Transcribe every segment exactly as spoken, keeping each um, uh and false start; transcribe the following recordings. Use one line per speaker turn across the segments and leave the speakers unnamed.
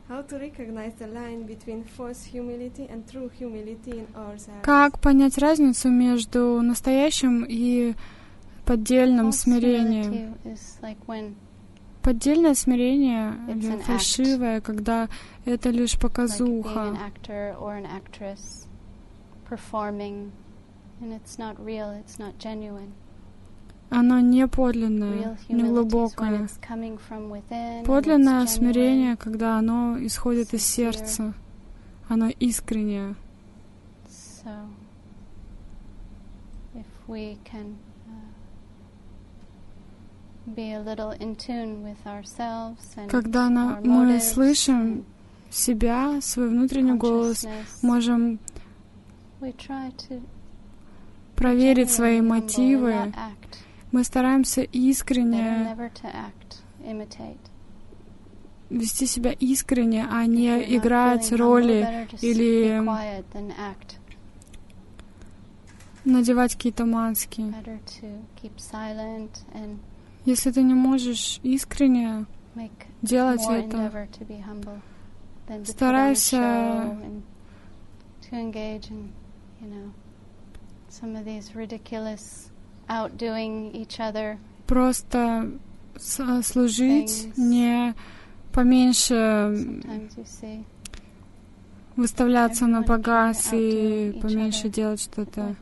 Как понять разницу между настоящим и поддельным смирением? Поддельное смирение или фальшивое, когда это лишь показуха. Оно не подлинное, не глубокое. Подлинное смирение, когда оно исходит из сердца, оно искреннее. Когда мы слышим себя, свой внутренний голос, можем проверить свои мотивы. Мы стараемся искренне вести себя искренне, а не играть роли или надевать какие-то маски. Если ты не можешь искренне делать это, старайся просто служить, не поменьше выставляться на показ и поменьше делать что-то.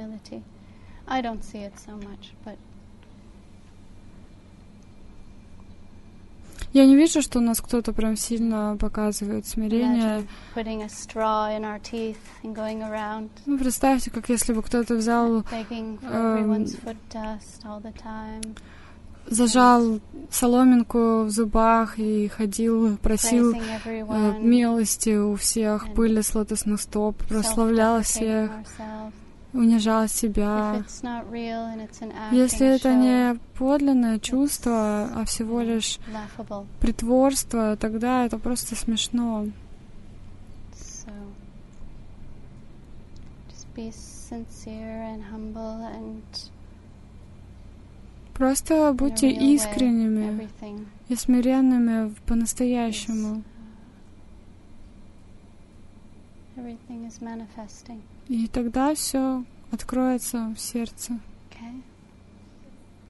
Я не вижу, что у нас кто-то прям сильно показывает смирение. Ну, представьте, как если бы кто-то взял, э, зажал соломинку в зубах и ходил, просил э, милости у всех, пыли с лотосных стоп, прославлял всех, унижал себя. Если это не подлинное чувство, а всего лишь притворство, тогда это просто смешно. Просто будьте искренними и смиренными по-настоящему. И тогда все откроется в сердце.